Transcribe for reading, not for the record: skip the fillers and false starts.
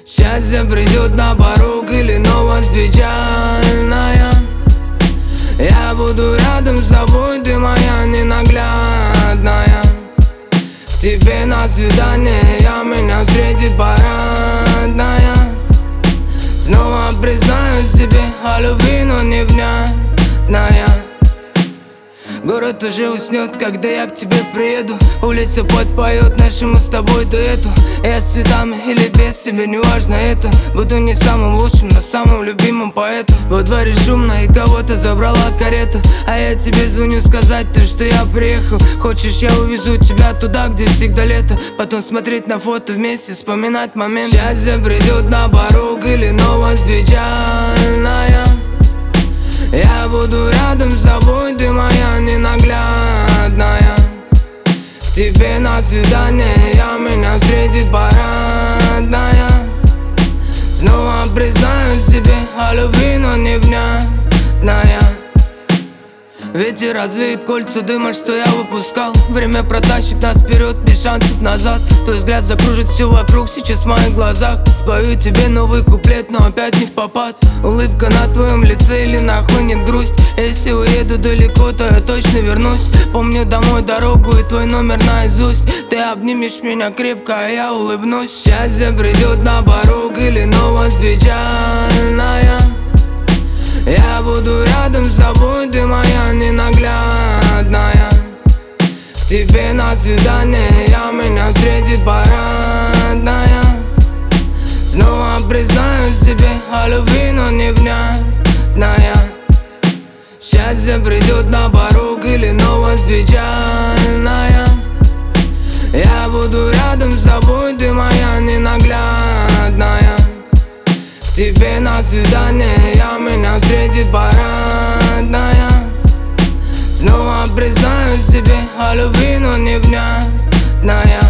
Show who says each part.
Speaker 1: Счастье придет на порог или новость печальная. Я буду рядом с тобой, ты моя ненаглядная. К тебе на свидание, меня встретит парадная. Снова признаюсь тебе о любви, но не внятная. Город уже уснет, когда я к тебе приеду. Улица подпоет нашему с тобой дуэту. Я с цветами или без, тебе не важно это. Буду не самым лучшим, но самым любимым поэтом. Во дворе шумно и кого-то забрала карету. А я тебе звоню сказать, что я приехал. Хочешь, я увезу тебя туда, где всегда лето. Потом смотреть на фото вместе, вспоминать момент. Счастье придет на порог или новость печальная. Я буду рядом с тобой, ты моя ненаглядная. К тебе на свидание, меня встретит парадная. Снова признаюсь тебе о любви, но не внятная. Ветер развеет кольца дыма, что я выпускал. Время протащит нас вперед, без шансов назад. Твой взгляд закружит все вокруг, сейчас в моих глазах. Спою тебе новый куплет, но опять не впопад. Улыбка на твоем лице или нахлынет грусть. Если уеду далеко, то я точно вернусь. Помню домой дорогу и твой номер наизусть. Ты обнимешь меня крепко, а я улыбнусь. Счастье придет на порог или новость печальная. Я буду рядом с тобой, ты моя ненаглядная. К тебе на свидание, меня встретит парадная. Снова признаюсь тебе о любви, но не внятная. Счастье придет на порог или новость печальная. Я буду рядом с тобой, ты моя ненаглядная. К тебе на свидание, меня встретит парадная. Снова признаюсь тебе о любви, но не внятная.